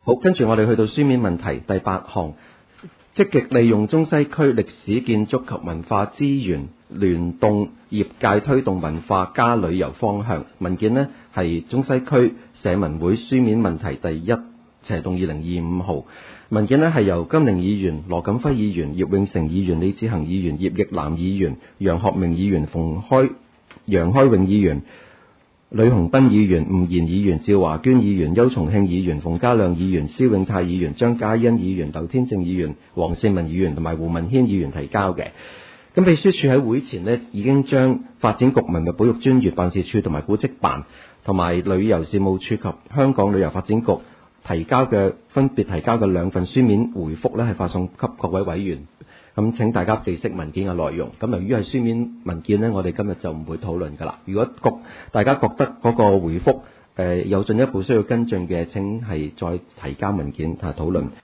好，跟住我哋去到書面問題第8項，積極利用中西區歷史建築及文化資源，聯動業界推動文化加旅遊方向。文件呢係中西區社民會書面問題第1/2025號。文件呢係由金寧議員、羅錦輝議員、葉永成議員、李志恒議員、葉奕南議員、楊學明議員、楊開榮議員、呂鴻斌議員、吳賢議員、趙華娟議員、邱松慶議員、馮家亮議員、蕭永泰議員、張嘉欣議員、劉天正議員、黃善文議員同埋胡文軒議員提交嘅。咁秘書處喺會前呢已經將發展局文物保育專員辦事處同埋古蹟辦同埋旅遊事務處及香港旅遊發展局分別提交嘅2份書面回覆呢係發送給各位委員。咁請大家記識文件嘅內容。咁由於係書面文件呢，我哋今日就唔會討論㗎啦。如果大家覺得嗰個回覆有進一步需要跟進嘅，請係再提交文件討論。